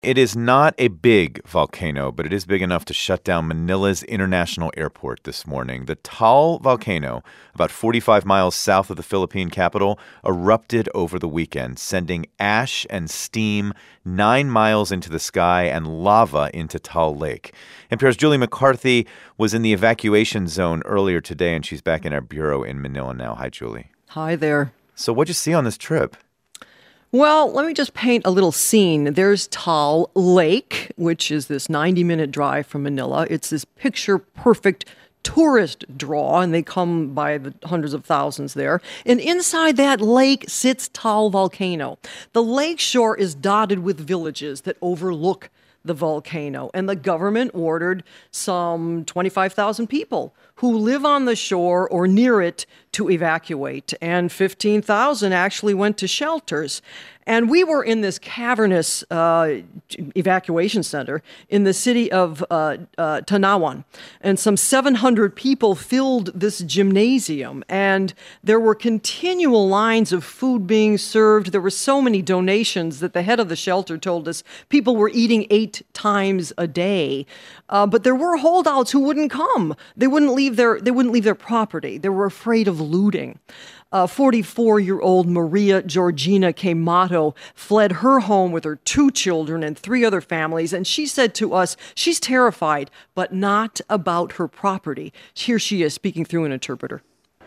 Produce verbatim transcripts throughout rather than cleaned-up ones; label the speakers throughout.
Speaker 1: It is not a big volcano, but it is big enough to shut down Manila's international airport this morning. The Taal volcano, about forty-five miles south of the Philippine capital, erupted over the weekend, sending ash and steam nine miles into the sky and lava into Taal Lake. N P R's Julie McCarthy was in the evacuation zone earlier today, and she's back in our bureau in Manila now. Hi, Julie.
Speaker 2: Hi there.
Speaker 1: So what'd you see on this trip?
Speaker 2: Well, let me just paint a little scene. There's Taal Lake, which is this ninety-minute drive from Manila. It's this picture-perfect tourist draw, and they come by the hundreds of thousands there. And inside that lake sits Taal volcano. The lake shore is dotted with villages that overlook the volcano, and the government ordered some twenty-five thousand people who live on the shore or near it to evacuate, and fifteen thousand actually went to shelters. And we were in this cavernous uh, evacuation center in the city of uh, uh, Tanawan, and some seven hundred people filled this gymnasium, and there were continual lines of food being served. There were so many donations that the head of the shelter told us people were eating eight times a day. Uh, but there were holdouts who wouldn't come. They wouldn't leave their they wouldn't leave their property. They were afraid of looting. Uh, forty-four-year-old Maria Georgina Quemato fled her home with her two children and three other families, and she said to us she's terrified, but not about her property. Here she is speaking through an interpreter.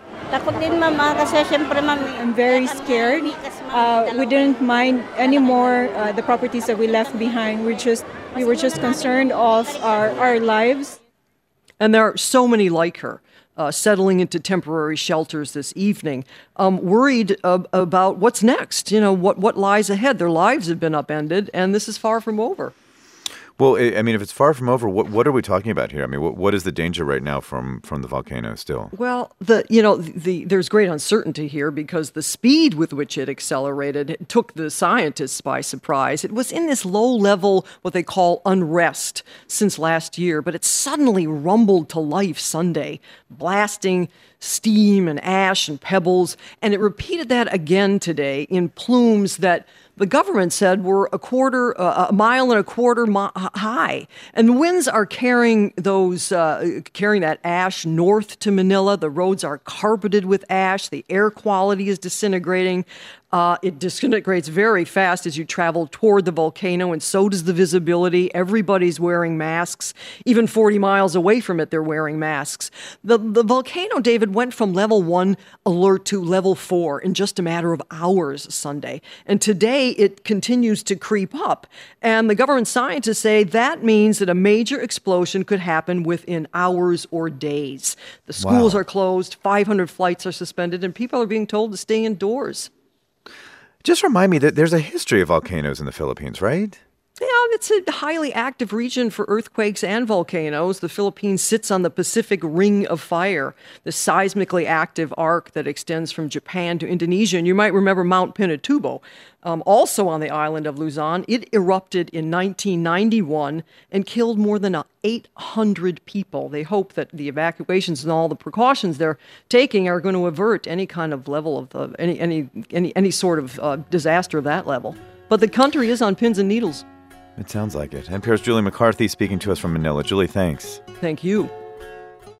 Speaker 3: I'm very scared. Uh, we didn't mind anymore uh, the properties that we left behind. We just we were just concerned of our, our lives.
Speaker 2: And there are so many like her. Uh, settling into temporary shelters this evening, um, worried uh, about what's next, you know, what, what lies ahead. Their lives have been upended, and this is far from over.
Speaker 1: Well, I mean, if it's far from over, what what are we talking about here? I mean, what what is the danger right now from, from the volcano still?
Speaker 2: Well, the you know, the there's great uncertainty here because the speed with which it accelerated it took the scientists by surprise. It was in this low-level, what they call unrest since last year, but it suddenly rumbled to life Sunday, blasting steam and ash and pebbles, and it repeated that again today in plumes that the government said were a quarter, uh, a mile and a quarter mi- high, and the winds are carrying those, uh, carrying that ash north to Manila. The roads are carpeted with ash. The air quality is disintegrating. Uh, it disintegrates very fast as you travel toward the volcano, and so does the visibility. Everybody's wearing masks. Even forty miles away from it, they're wearing masks. The, the volcano, David, went from level one alert to level four in just a matter of hours Sunday. And today it continues to creep up. And the government scientists say that means that a major explosion could happen within hours or days. The schools
Speaker 1: Wow.
Speaker 2: are closed, five hundred flights are suspended, and people are being told to stay indoors.
Speaker 1: Just remind me that there's a history of volcanoes in the Philippines, right?
Speaker 2: Yeah, it's a highly active region for earthquakes and volcanoes. The Philippines sits on the Pacific Ring of Fire, the seismically active arc that extends from Japan to Indonesia. And you might remember Mount Pinatubo, um, also on the island of Luzon. It erupted in nineteen ninety-one and killed more than eight hundred people. They hope that the evacuations and all the precautions they're taking are going to avert any kind of level of uh, any any any any sort of uh, disaster of that level. But the country is on pins and needles.
Speaker 1: It sounds like it. N P R's Julie McCarthy speaking to us from Manila. Julie, thanks.
Speaker 2: Thank you.